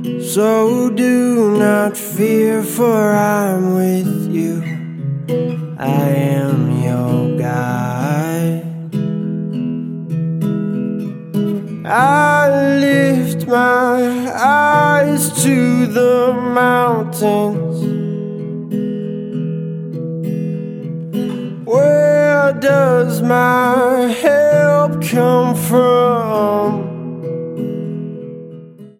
So do not fear, for I'm with you. I am your guide. I lift my eyes to the mountains. Where does my help come from?